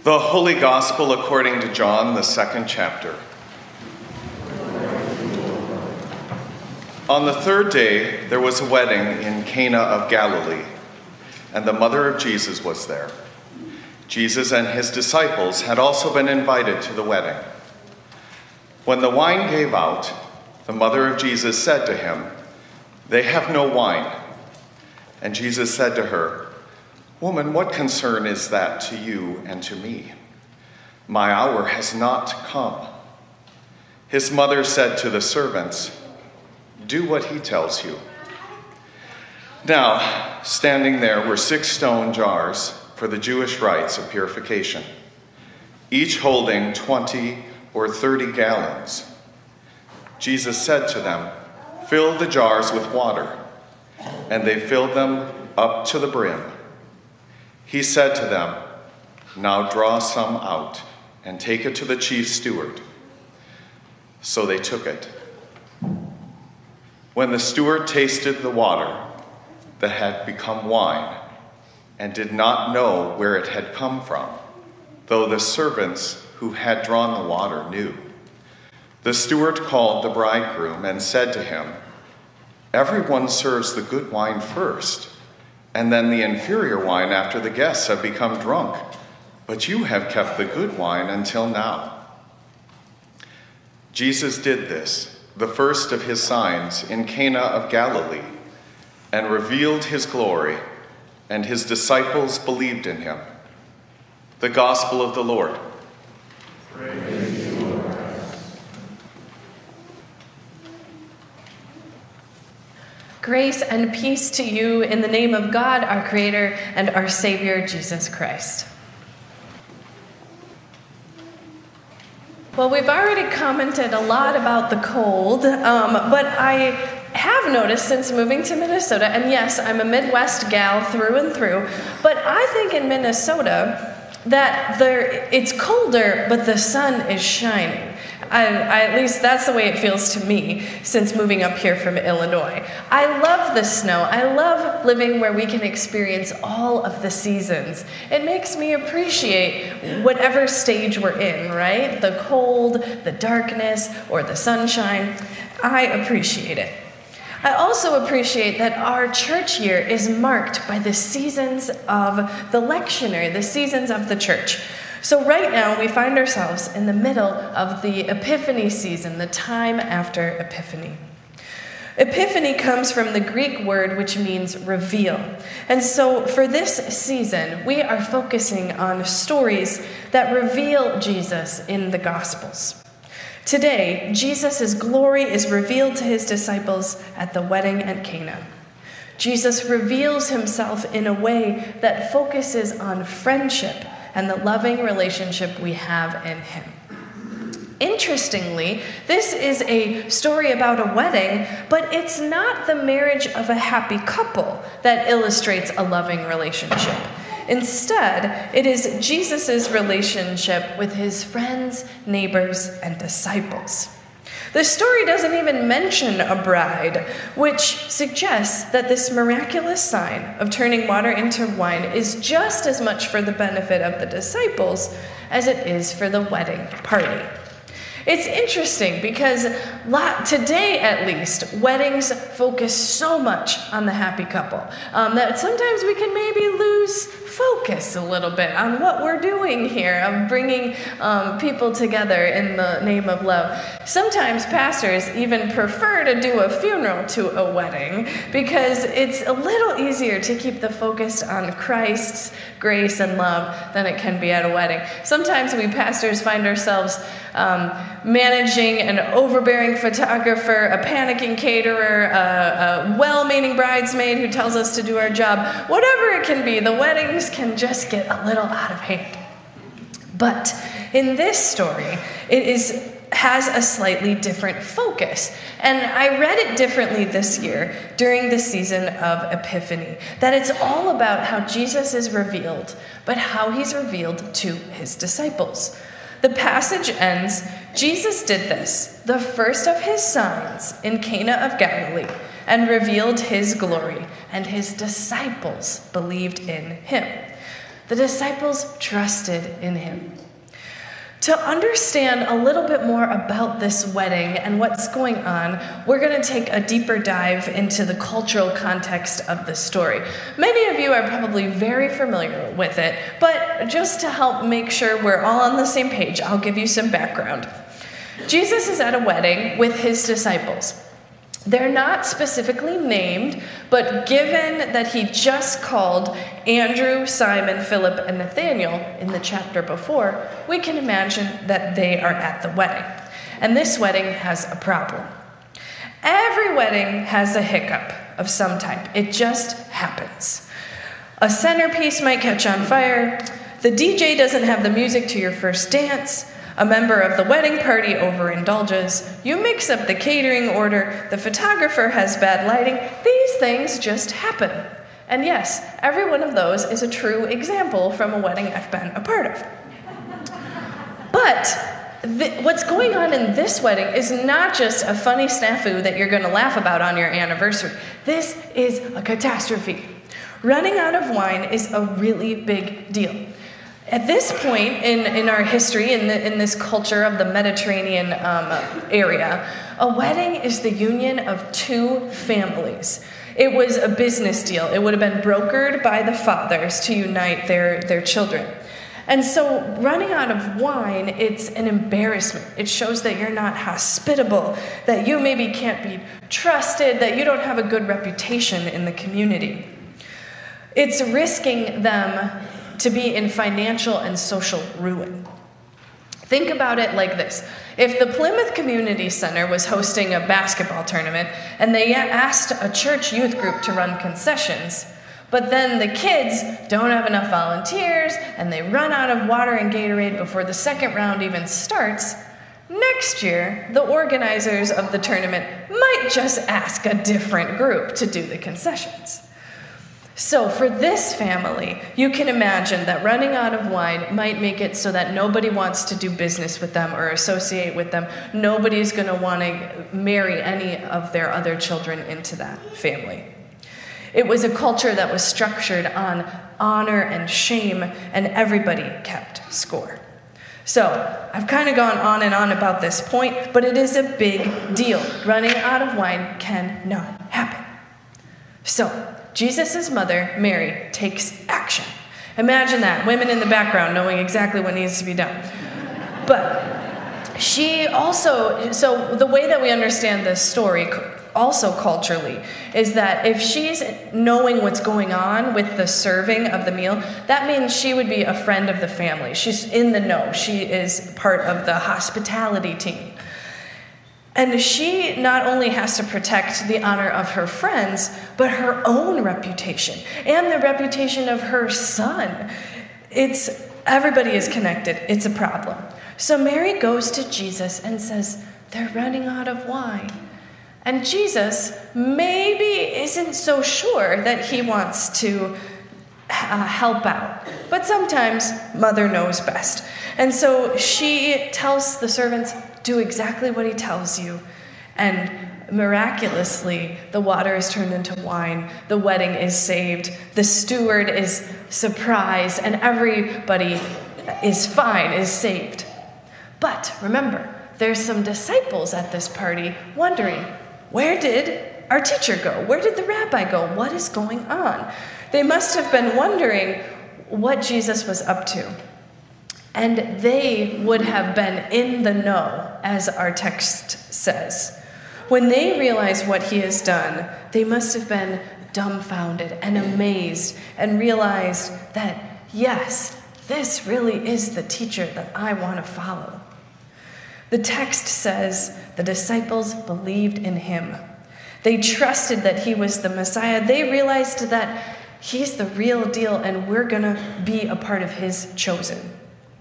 The Holy Gospel according to John, the 2nd chapter. On the 3rd day, there was a wedding in Cana of Galilee, and the mother of Jesus was there. Jesus and his disciples had also been invited to the wedding. When the wine gave out, the mother of Jesus said to him, "They have no wine." And Jesus said to her, "Woman, what concern is that to you and to me? My hour has not come." His mother said to the servants, "Do what he tells you." Now, standing there were 6 stone jars for the Jewish rites of purification, each holding 20 or 30 gallons. Jesus said to them, "Fill the jars with water," and they filled them up to the brim. He said to them, "Now draw some out and take it to the chief steward." So they took it. When the steward tasted the water that had become wine and did not know where it had come from, though the servants who had drawn the water knew, the steward called the bridegroom and said to him, "Everyone serves the good wine first, and then the inferior wine after the guests have become drunk. But you have kept the good wine until now." Jesus did this, the first of his signs, in Cana of Galilee, and revealed his glory, and his disciples believed in him. The Gospel of the Lord. Praise you, Lord Christ. Grace and peace to you in the name of God, our Creator, and our Savior, Jesus Christ. Well, we've already commented a lot about the cold, but I have noticed since moving to Minnesota, and yes, I'm a Midwest gal through and through, but I think in Minnesota that it's colder, but the sun is shining. At least that's the way it feels to me since moving up here from Illinois. I love the snow. I love living where we can experience all of the seasons. It makes me appreciate whatever stage we're in, right? The cold, the darkness, or the sunshine. I appreciate it. I also appreciate that our church year is marked by the seasons of the lectionary, the seasons of the church. So right now we find ourselves in the middle of the Epiphany season, the time after Epiphany. Epiphany comes from the Greek word which means reveal. And so for this season, we are focusing on stories that reveal Jesus in the Gospels. Today, Jesus' glory is revealed to his disciples at the wedding at Cana. Jesus reveals himself in a way that focuses on friendship and the loving relationship we have in him. Interestingly, this is a story about a wedding, but it's not the marriage of a happy couple that illustrates a loving relationship. Instead, it is Jesus' relationship with his friends, neighbors, and disciples. The story doesn't even mention a bride, which suggests that this miraculous sign of turning water into wine is just as much for the benefit of the disciples as it is for the wedding party. It's interesting because today, at least, weddings focus so much on the happy couple that sometimes we can maybe lose focus a little bit on what we're doing here of bringing people together in the name of love. Sometimes pastors even prefer to do a funeral to a wedding because it's a little easier to keep the focus on Christ's grace and love than it can be at a wedding. Sometimes we pastors find ourselves managing an overbearing photographer, a panicking caterer, a well-meaning bridesmaid who tells us to do our job. Whatever it can be, the weddings can just get a little out of hand. But in this story, it has a slightly different focus. And I read it differently this year during the season of Epiphany, that it's all about how Jesus is revealed, but how he's revealed to his disciples. The passage ends, Jesus did this, the first of his signs in Cana of Galilee, and revealed his glory, and his disciples believed in him. The disciples trusted in him. To understand a little bit more about this wedding and what's going on, we're going to take a deeper dive into the cultural context of the story. Many of you are probably very familiar with it, but just to help make sure we're all on the same page, I'll give you some background. Jesus is at a wedding with his disciples. They're not specifically named, but given that he just called Andrew, Simon, Philip, and Nathaniel in the chapter before, we can imagine that they are at the wedding. And this wedding has a problem. Every wedding has a hiccup of some type. It just happens. A centerpiece might catch on fire. The DJ doesn't have the music to your first dance. A member of the wedding party overindulges. You mix up the catering order. The photographer has bad lighting. These things just happen. And yes, every one of those is a true example from a wedding I've been a part of. But what's going on in this wedding is not just a funny snafu that you're going to laugh about on your anniversary. This is a catastrophe. Running out of wine is a really big deal. At this point in our history, in this culture of the Mediterranean area, a wedding is the union of two families. It was a business deal. It would have been brokered by the fathers to unite their children. And so running out of wine, it's an embarrassment. It shows that you're not hospitable, that you maybe can't be trusted, that you don't have a good reputation in the community. It's risking them to be in financial and social ruin. Think about it like this. If the Plymouth Community Center was hosting a basketball tournament and they asked a church youth group to run concessions, but then the kids don't have enough volunteers and they run out of water and Gatorade before the second round even starts, next year, the organizers of the tournament might just ask a different group to do the concessions. So for this family, you can imagine that running out of wine might make it so that nobody wants to do business with them or associate with them. Nobody's going to want to marry any of their other children into that family. It was a culture that was structured on honor and shame, and everybody kept score. So I've kind of gone on and on about this point, but it is a big deal. Running out of wine cannot happen. So Jesus' mother, Mary, takes action. Imagine that, women in the background knowing exactly what needs to be done. But she also, so the way that we understand this story, also culturally, is that if she's knowing what's going on with the serving of the meal, that means she would be a friend of the family. She's in the know. She is part of the hospitality team. And she not only has to protect the honor of her friends, but her own reputation and the reputation of her son. Everybody is connected. It's a problem. So Mary goes to Jesus and says, they're running out of wine. And Jesus maybe isn't so sure that he wants to help out. But sometimes mother knows best. And so she tells the servants, do exactly what he tells you. And miraculously, the water is turned into wine. The wedding is saved. The steward is surprised. And everybody is fine, is saved. But remember, there's some disciples at this party wondering, where did our teacher go? Where did the rabbi go? What is going on? They must have been wondering what Jesus was up to. And they would have been in the know, as our text says. When they realized what he has done, they must have been dumbfounded and amazed and realized that, yes, this really is the teacher that I want to follow. The text says the disciples believed in him. They trusted that he was the Messiah. They realized that he's the real deal and we're going to be a part of his chosen.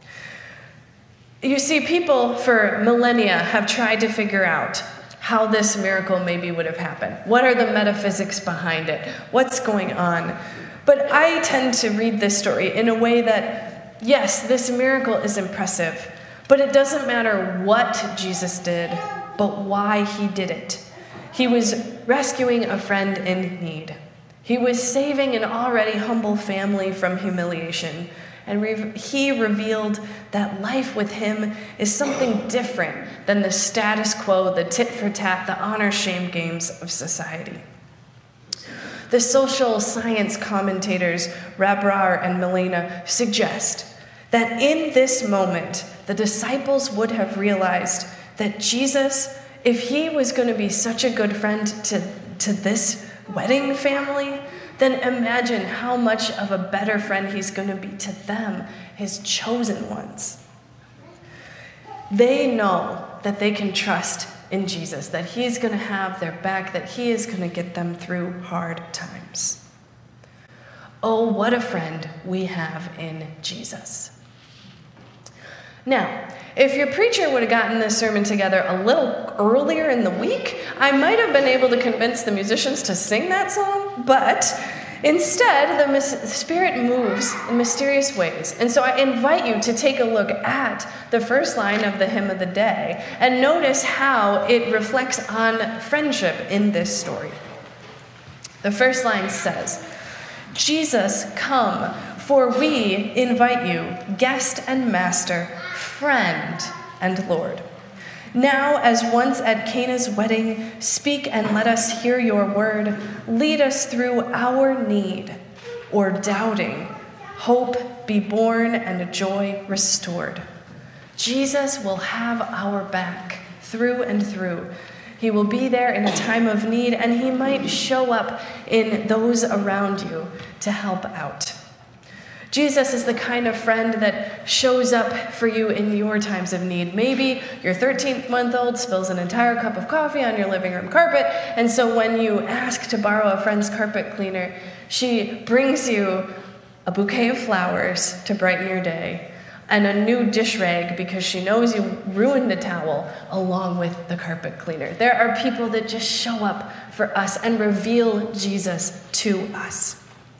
You see, people for millennia have tried to figure out how this miracle maybe would have happened. What are the metaphysics behind it? What's going on? But I tend to read this story in a way that, yes, this miracle is impressive, but it doesn't matter what Jesus did, but why he did it. He was rescuing a friend in need. He was saving an already humble family from humiliation. and he revealed that life with him is something different than the status quo, the tit-for-tat, the honor-shame games of society. The social science commentators Rabrar and Milena suggest that in this moment, the disciples would have realized that Jesus, if he was going to be such a good friend to this wedding family, then imagine how much of a better friend he's going to be to them, his chosen ones. They know that they can trust in Jesus, that he's going to have their back, that he is going to get them through hard times. Oh, what a friend we have in Jesus. Now, if your preacher would have gotten this sermon together a little earlier in the week, I might have been able to convince the musicians to sing that song, but instead, the Spirit moves in mysterious ways. And so I invite you to take a look at the first line of the hymn of the day and notice how it reflects on friendship in this story. The first line says, "Jesus, come, for we invite you, guest and master, friend and Lord. Now, as once at Cana's wedding, speak and let us hear your word. Lead us through our need or doubting. Hope be born and joy restored." Jesus will have our back through and through. He will be there in a time of need, and he might show up in those around you to help out. Jesus is the kind of friend that shows up for you in your times of need. Maybe your 13-month-old spills an entire cup of coffee on your living room carpet, and so when you ask to borrow a friend's carpet cleaner, she brings you a bouquet of flowers to brighten your day and a new dish rag because she knows you ruined the towel along with the carpet cleaner. There are people that just show up for us and reveal Jesus to us.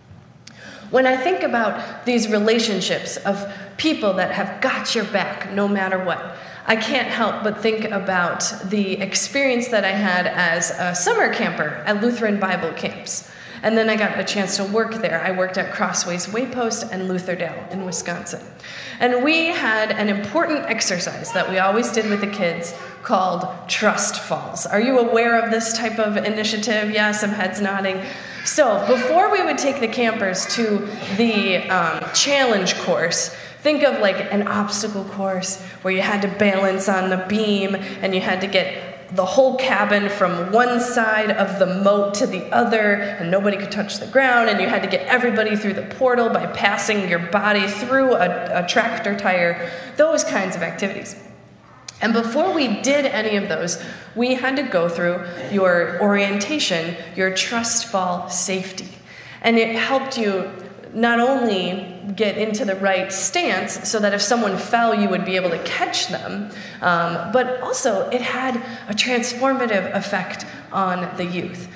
When I think about these relationships of people that have got your back no matter what, I can't help but think about the experience that I had as a summer camper at Lutheran Bible camps. And then I got a chance to work there. I worked at Crossways Waypost and Lutherdale in Wisconsin. And we had an important exercise that we always did with the kids called Trust Falls. Are you aware of this type of initiative? Yeah, some heads nodding. So before we would take the campers to the challenge course, think of like an obstacle course where you had to balance on the beam and you had to get the whole cabin from one side of the moat to the other, and nobody could touch the ground, and you had to get everybody through the portal by passing your body through a tractor tire, those kinds of activities. And before we did any of those, we had to go through your orientation, your trust fall safety. And it helped you not only get into the right stance so that if someone fell, you would be able to catch them, but also it had a transformative effect on the youth.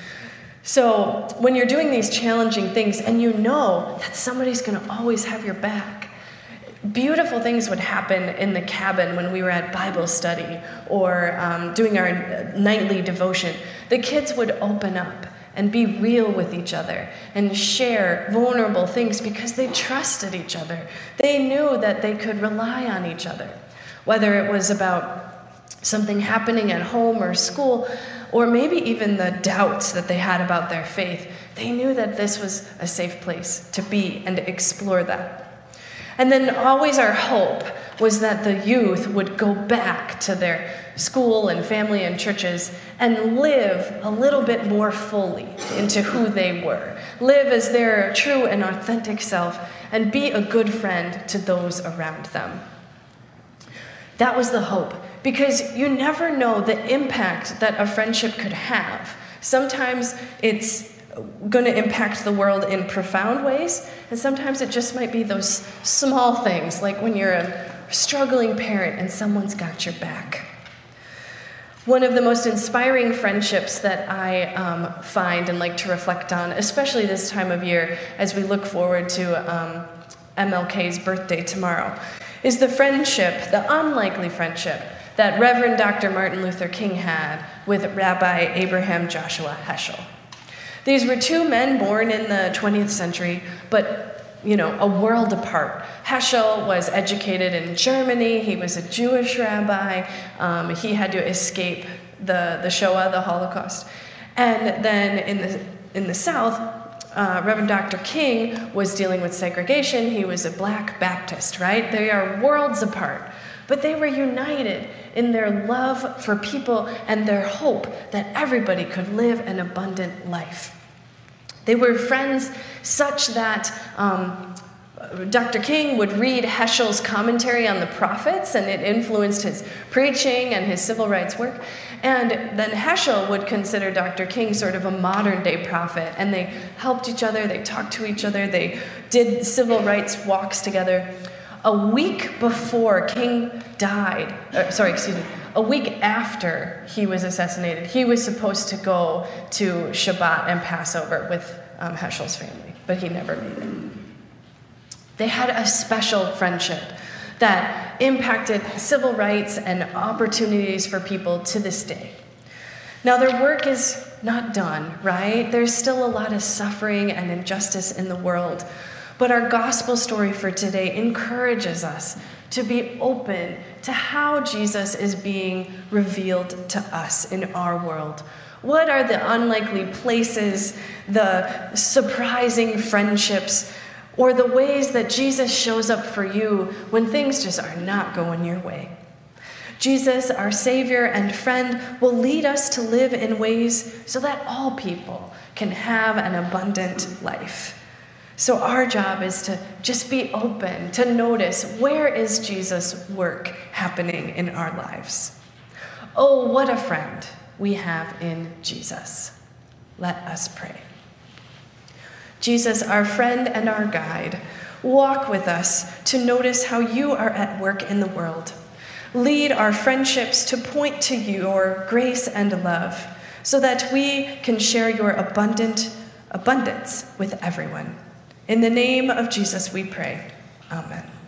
So when you're doing these challenging things and you know that somebody's going to always have your back, beautiful things would happen in the cabin when we were at Bible study or doing our nightly devotion. The kids would open up and be real with each other and share vulnerable things because they trusted each other. They knew that they could rely on each other, whether it was about something happening at home or school, or maybe even the doubts that they had about their faith. They knew that this was a safe place to be and to explore that. And then always our hope was that the youth would go back to their school and family and churches and live a little bit more fully into who they were. Live as their true and authentic self and be a good friend to those around them. That was the hope, because you never know the impact that a friendship could have. Sometimes it's going to impact the world in profound ways, and sometimes it just might be those small things, like when you're a struggling parent and someone's got your back. One of the most inspiring friendships that I find and like to reflect on, especially this time of year as we look forward to MLK's birthday tomorrow, is the friendship, the unlikely friendship, that Reverend Dr. Martin Luther King had with Rabbi Abraham Joshua Heschel. These were two men born in the 20th century, but a world apart. Heschel was educated in Germany. He was a Jewish rabbi. He had to escape the Shoah, the Holocaust. And then in the South, Reverend Dr. King was dealing with segregation. He was a Black Baptist, right? They are worlds apart. But they were united in their love for people and their hope that everybody could live an abundant life. They were friends such that Dr. King would read Heschel's commentary on the prophets, and it influenced his preaching and his civil rights work. And then Heschel would consider Dr. King sort of a modern-day prophet, and they helped each other, they talked to each other, they did civil rights walks together. A week before King died, a week after he was assassinated, he was supposed to go to Shabbat and Passover with Heschel's family, but he never made it. They had a special friendship that impacted civil rights and opportunities for people to this day. Now, their work is not done, right? There's still a lot of suffering and injustice in the world. But our gospel story for today encourages us to be open to how Jesus is being revealed to us in our world. What are the unlikely places, the surprising friendships, or the ways that Jesus shows up for you when things just are not going your way? Jesus, our Savior and friend, will lead us to live in ways so that all people can have an abundant life. So our job is to just be open, to notice, where is Jesus' work happening in our lives? Oh, what a friend we have in Jesus. Let us pray. Jesus, our friend and our guide, walk with us to notice how you are at work in the world. Lead our friendships to point to your grace and love so that we can share your abundance with everyone. In the name of Jesus we pray. Amen.